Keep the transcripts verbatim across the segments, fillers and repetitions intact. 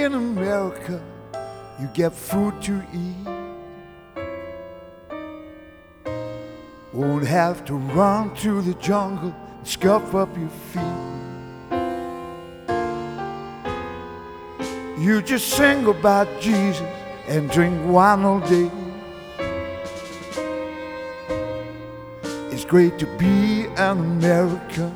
In America, you get food to eat. Won't have to run to the jungle and scuff up your feet. You just sing about Jesus and drink wine all day. It's great to be an American.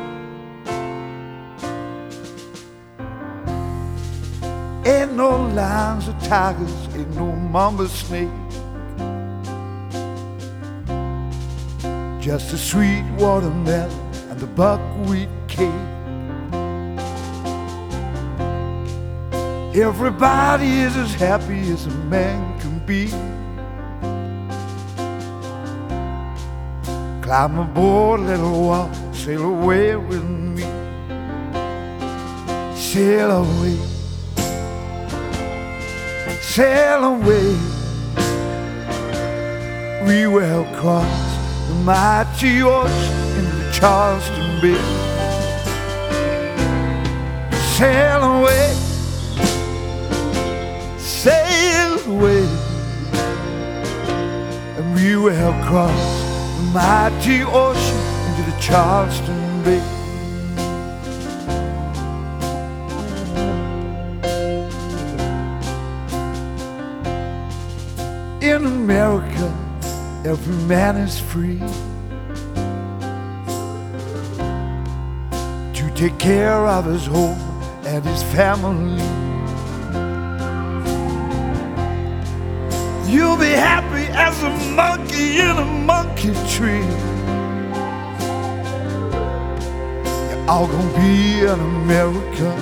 Ain't no lions or tigers, ain't no mamba snake. Just a sweet watermelon and the buckwheat cake. Everybody is as happy as a man can be. Climb aboard, little walk, sail away with me. Sail away, sail away. We will cross the mighty ocean into Charleston Bay. Sail away, sail away, and we will cross the mighty ocean into the Charleston Bay. In America, every man is free to take care of his home and his family. You'll be happy as a monkey in a monkey tree. You're all gonna be an American.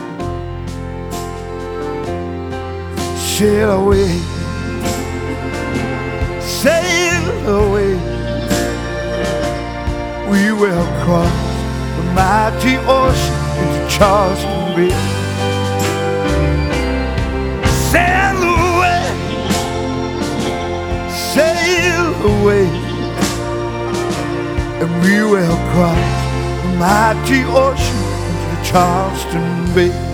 Sail away, sail away. We will cross the mighty ocean into Charleston Bay. Sail away, sail away, and we will cross the mighty ocean into the Charleston Bay.